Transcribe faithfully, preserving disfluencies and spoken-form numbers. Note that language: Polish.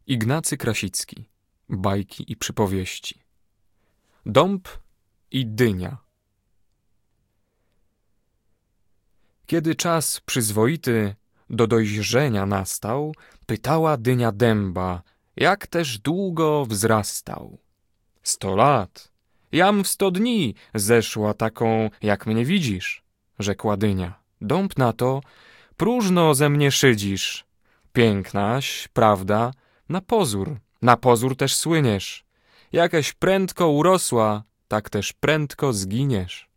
Ignacy Krasicki. Bajki i przypowieści. Dąb i dynia. Kiedy czas przyzwoity do dojrzenia nastał, pytała dynia dęba, jak też długo wzrastał. Sto lat. Jam w sto dni zeszła taką, jak mnie widzisz, rzekła dynia. Dąb na to, próżno ze mnie szydzisz. Pięknaś, prawda, na pozór, na pozór też słyniesz. Jakaś prędko urosła, tak też prędko zginiesz.